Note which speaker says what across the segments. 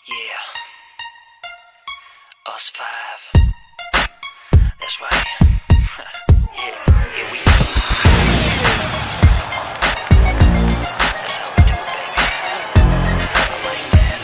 Speaker 1: Yeah, us five. That's right. Here we go. Come on. That's how we do it, baby. I like that.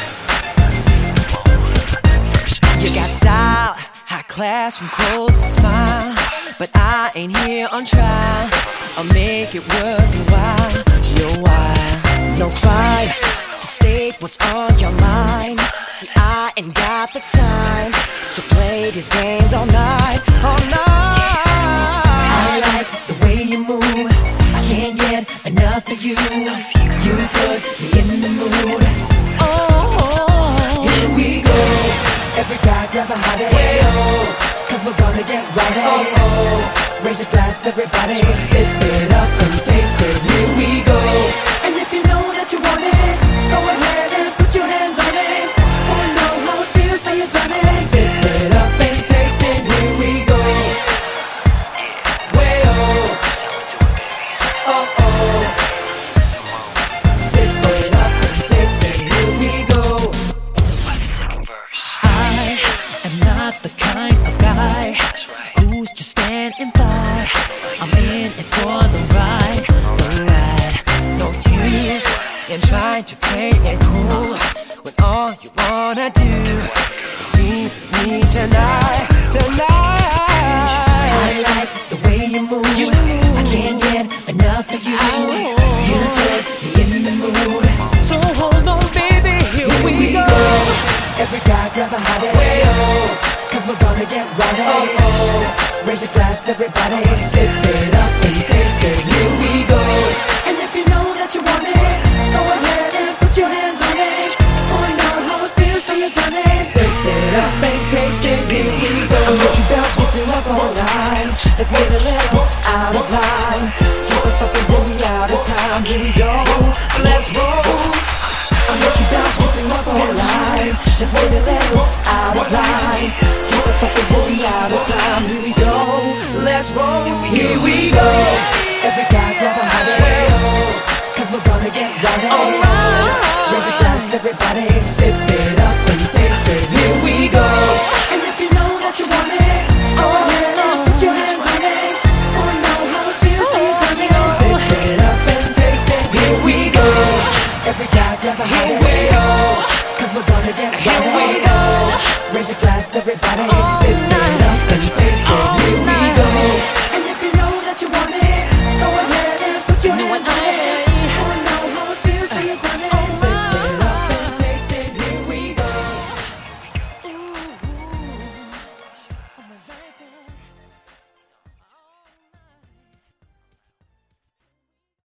Speaker 1: Come on. First.
Speaker 2: You got style, high class from clothes to smile, but I ain't here on trial. I'll make it worth your while. Your while. No try to state what's on your mind. See, I ain't got the time to play these games all night, all night. I like the way you move. I can't get enough of you. You put me in the mood. Oh, here we go. Every guy grab a hottie. Cause we're gonna get rowdy. Raise your glass, everybody. Sip it up and taste it. Here we go. And if you know that you want it, go ahead and put your hands on it. Wanna know how it feels till you've done it. Sip it up and taste it. Here we go. Way oh.
Speaker 1: That's how we do it, baby.
Speaker 2: Oh oh. Sip it up and taste it. Here we go.
Speaker 1: Like second verse.
Speaker 2: I am not the kind of guy
Speaker 1: That's right.
Speaker 2: who's just standing by. I'm in it for the ride, the ride. No use in trying to play it cool when all you wanna do is be with me tonight, tonight. I like the way you move. I can't get enough of you. You put me in the mood. So hold on, baby, here we go. Every guy grab a hottie. Cause we're gonna get rowdy. Raise your glass, everybody. Sip it up and taste it. Here we go. And if you know that you want it, go ahead and put your hands on it. Find out how it feels till you've done it. Sip it up and taste it. Here we go. I'll make you bounce, whipping up all night. Let's get a little out of line. Keep it fucking till we out of time. Here we go. Let's roll. I'll make you bounce, whipping up all night. Let's get a little out of line. Keep it fucking till we out of time. Here we go, let's roll. Here we go. Every guy grab a hottie. Cause we're gonna get rowdy. Raise a glass, everybody. Sip it up and taste it. Here we go. And if you know that you want it, go ahead and put your hands on it. Wanna know how it feels till you've done it. Sip it up and taste it. Here we go. Every guy grab a hottie. Cause we're gonna get rowdy. Raise a glass, everybody. Sip